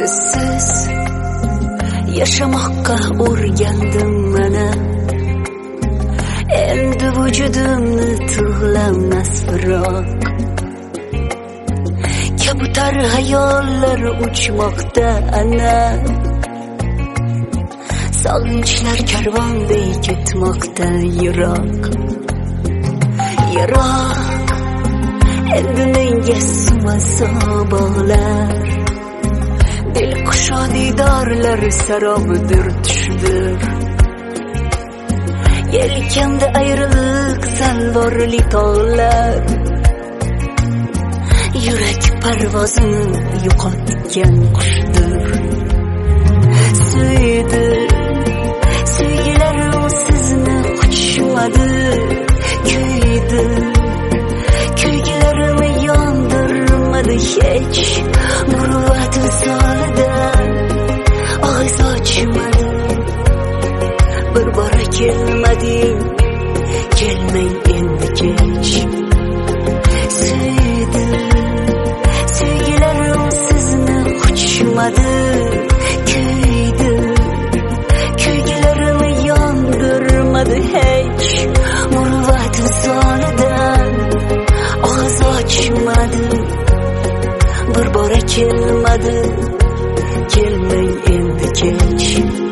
Sizsiz yaşamakka o'rgandim mana. Endi vujudimni tig'lamas biroq. Kabutar hayollar uchmoqda ana. Sog'inchlar karvonday ketmoqda yiroq. Yiroq. Endi menga suvasa bog'lar. Dilqusho didorlar sarobdir tushdir. Yelkamda ayriliq salvorli tog'lar. Yurak parvozini yo'qotgan qushdir. Suydi, sevgilarim sizni quchishmadi. Kuydi, kuygilarimi yondirmadi hech. Muruvvat visolidan og'iz ochmadi. Bir bora kelmading, kelmang endi kech. Suydi, sevgilarim sizni quchishmadi. Kuydi, kuygilarimi yondirmadi hech. Muruvvat visolidan og'iz ochmadi. Bir bora kelmadi, kelmang endi kech.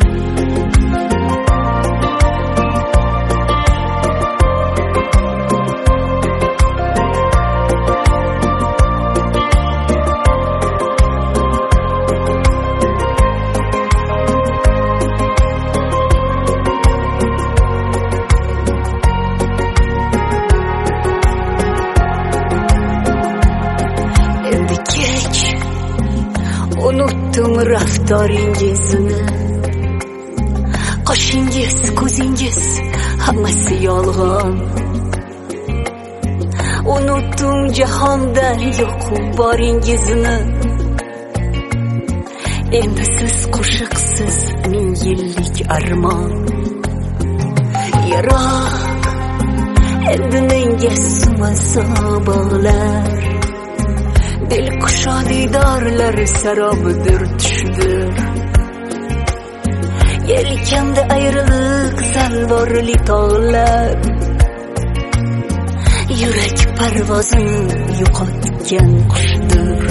Unuttum raftoringizni. Qoshingiz, ko'zingiz hammasi yolg'on. Unuttum jahonda yo'q boringizni. Endi siz qo'shiqsiz ming yillik armon. Yiroq. Endi menga suvasa bog'lar. Dilqusho didorlar sarobdir tushdir. Yelkamda ayriliq salvorli tog'lar. Yurak parvozini yo'qotgan qushdir.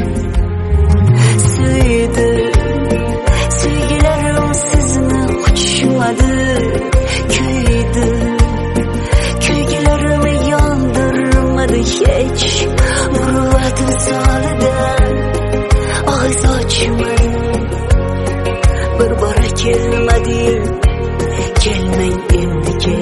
Suydi, sevgilarim sizni quchishmadi. Kuydi, kuygilarimi yondirmadi hech. Muruvvat visolidan og'iz ochmadi. Bir bora kelmading, kelmang endi kech.